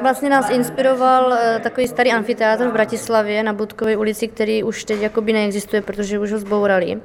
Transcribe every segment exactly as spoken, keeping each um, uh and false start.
Vlastně nás inspiroval takový starý amfiteátr v Bratislavě na Budkovej ulici, který už teď jakoby neexistuje, protože už ho zbourali.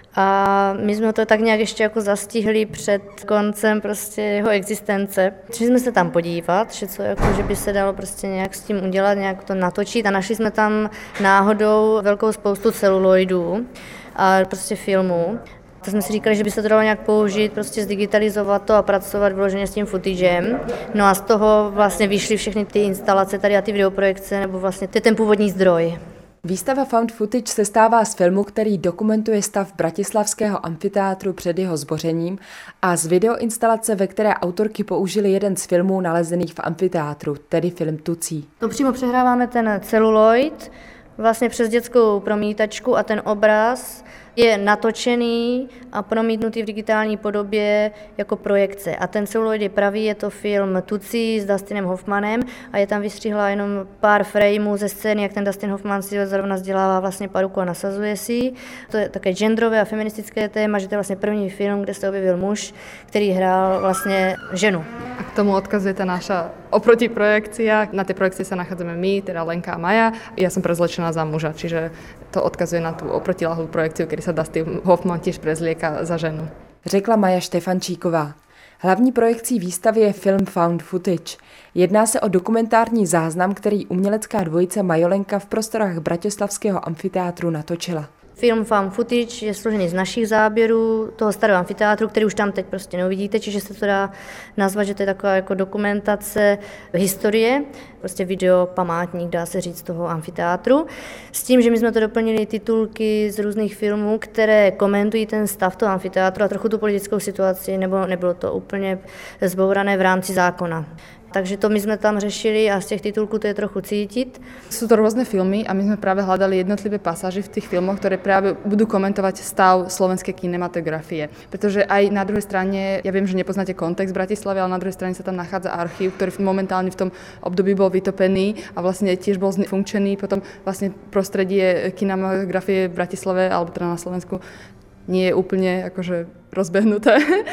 A my jsme to tak nějak ještě jako zastihli před koncem prostě jeho existence. Šli jsme se tam podívat, že, co, jako, že by se dalo prostě nějak s tím udělat, nějak to natočit a našli jsme tam náhodou velkou spoustu celuloidů a prostě filmů. Tak jsme si říkali, že by se to dalo nějak použít, prostě zdigitalizovat to a pracovat vyloženě s tím footagem. No a z toho vlastně vyšly všechny ty instalace tady a ty videoprojekce, nebo vlastně to je ten původní zdroj. Výstava Found Footage se stává z filmu, který dokumentuje stav bratislavského amfiteátru před jeho zbořením a z videoinstalace, ve které autorky použili jeden z filmů nalezených v amfiteátru, tedy film Tucí. To přímo přehráváme ten celuloid vlastně přes dětskou promítačku a ten obraz je natočený a promítnutý v digitální podobě jako projekce. A ten celuloid je pravý, je to film Tucí s Dustinem Hoffmanem a je tam vystřihla jenom pár frameů ze scény, jak ten Dustin Hoffman si zrovna vzdělává vlastně paruku a nasazuje si. To je také genderové a feministické téma, že to je vlastně první film, kde se objevil muž, který hrál vlastně ženu. A k tomu odkazuje ta naša oproti projekcia. Na tej projekcii sa nachádzame my, teda Lenka a Maja. Ja som prezlečená za muža, čiže to odkazuje na tú oprotilahlú projekciu, kedy sa Dustin Hoffman tiež prezlieka za ženu. Řekla Maja Štefančíková. Hlavní projekcí výstavy je film Found Footage. Jedná se o dokumentární záznam, který umělecká dvojice Majolenka v prostorách bratislavského amfiteátru natočila. Film Found Footage je složený z našich záběrů toho starého amfiteátru, který už tam teď prostě neuvidíte, čiže se to dá nazvat, že to je taková jako dokumentace historie, prostě video památník, dá se říct, toho amfiteátru. S tím, že my jsme to doplnili titulky z různých filmů, které komentují ten stav toho amfiteátru a trochu tu politickou situaci, nebo nebylo to úplně zbourané v rámci zákona. Takže to my sme tam řešili a z těch titulků to je trochu cítiť. Sú to rôzne filmy a my sme práve hľadali jednotlivé pasáže v tých filmoch, ktoré práve budú komentovať stav slovenskej kinematografie. Pretože aj na druhej strane, ja viem, že nepoznáte kontext Bratislavy, ale na druhej strane sa tam nachádza archív, ktorý momentálne v tom období bol vytopený a vlastne tiež bol funkčený. Potom vlastne prostredie kinematografie v Bratislave alebo teda na Slovensku nie je úplne akože rozbehnuté.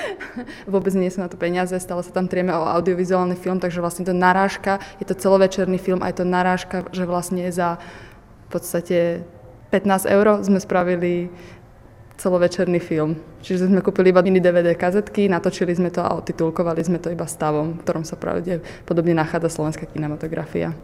Vôbec nie sú na to peniaze, stále sa tam trieme o audiovizuálny film, takže vlastne to narážka, je to celovečerný film a je to narážka, že vlastne za v podstate pätnásť eur sme spravili celovečerný film. Čiže sme kúpili iba mini dé vé dé kazetky, natočili sme to a otitulkovali sme to iba stavom, v ktorom sa pravdepodobne nachádza slovenská kinematografia.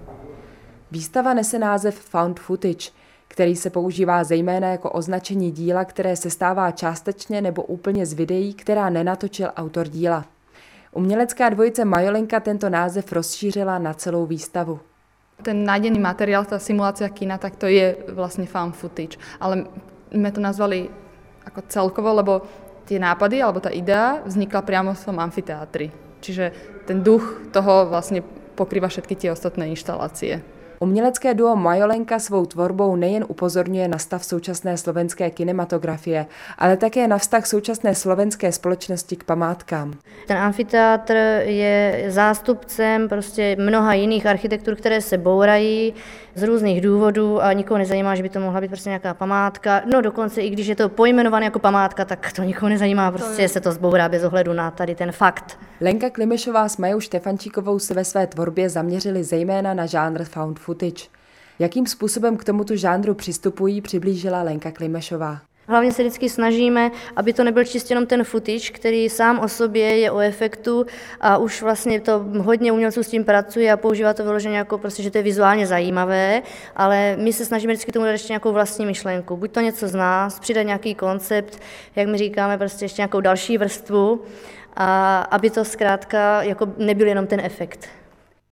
Výstava nese název Found Footage, který se používá zejména jako označení díla, které se stává částečně nebo úplně z videí, která nenatočil autor díla. Umělecká dvojice Majolenka tento název rozšířila na celou výstavu. Ten nájdený materiál, tá simulácia kina, tak to je vlastne found footage. Ale my to nazvali ako celkovo, lebo tie nápady alebo tá idea vznikla priamo v tom amfiteátri. Čiže ten duch toho vlastne pokrýva všetky tie ostatné inštalácie. Umělecké duo Majolenka svou tvorbou nejen upozorňuje na stav současné slovenské kinematografie, ale také na vztah současné slovenské společnosti k památkám. Ten amfiteátr je zástupcem prostě mnoha jiných architektur, které se bourají z různých důvodů a nikoho nezajímá, že by to mohla být prostě nějaká památka. No dokonce i když je to pojmenované jako památka, tak to nikoho nezajímá, prostě se to zbourá bez ohledu na tady ten fakt. Lenka Klimešová s Majou Štefančíkovou se ve své tvorbě zaměřili zejména na žánr found footage. Jakým způsobem k tomuto žánru přistupují, přiblížila Lenka Klimešová. Hlavně se vždycky snažíme, aby to nebyl čistě jenom ten footage, který sám o sobě je o efektu a už vlastně to hodně umělců s tím pracuje a používá to vyloženě jako prostě, že to je vizuálně zajímavé, ale my se snažíme vždycky tomu dát ještě nějakou vlastní myšlenku. Buď to něco z nás, přidat nějaký koncept, jak my říkáme, prostě ještě nějakou další vrstvu, a aby to zkrátka jako nebyl jenom ten efekt.